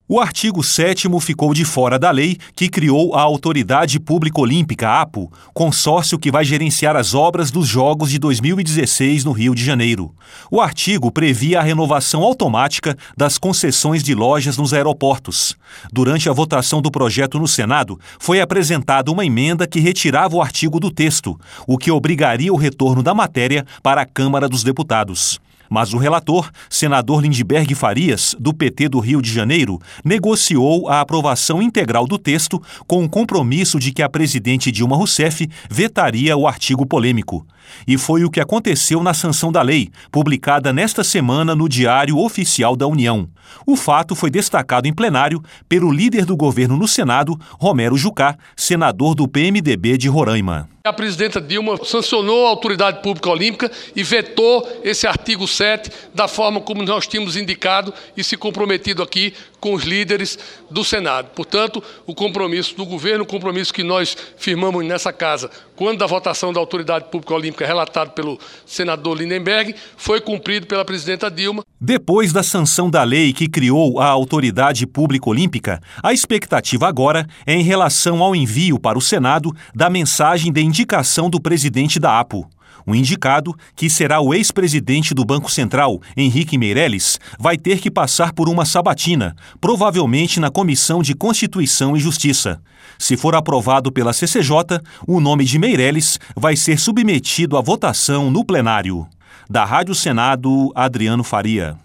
O artigo 7º ficou de fora da lei que criou a Autoridade Pública Olímpica, APO, consórcio que vai gerenciar as obras dos Jogos de 2016 no Rio de Janeiro. O artigo previa a renovação automática das concessões de lojas nos aeroportos. Durante a votação do projeto no Senado, foi apresentada uma emenda que retirava o artigo do texto, o que obrigaria o retorno da matéria para a Câmara dos Deputados. Mas o relator, senador Lindbergh Farias, do PT do Rio de Janeiro, negociou a aprovação integral do texto com o compromisso de que a presidente Dilma Rousseff vetaria o artigo polêmico. E foi o que aconteceu na sanção da lei, publicada nesta semana no Diário Oficial da União. O fato foi destacado em plenário pelo líder do governo no Senado, Romero Jucá, senador do PMDB de Roraima. A presidenta Dilma sancionou a Autoridade Pública Olímpica e vetou esse artigo 7 da forma como nós tínhamos indicado e se comprometido aqui com os líderes do Senado. Portanto, o compromisso do governo, o compromisso que nós firmamos nessa casa, quando da votação da Autoridade Pública Olímpica relatado pelo senador Lindbergh, foi cumprido pela presidenta Dilma. Depois da sanção da lei que criou a Autoridade Pública Olímpica, a expectativa agora é em relação ao envio para o Senado da mensagem de indicação do presidente da APO. O indicado, que será o ex-presidente do Banco Central, Henrique Meirelles, vai ter que passar por uma sabatina, provavelmente na Comissão de Constituição e Justiça. Se for aprovado pela CCJ, o nome de Meirelles vai ser submetido à votação no plenário. Da Rádio Senado, Adriano Faria.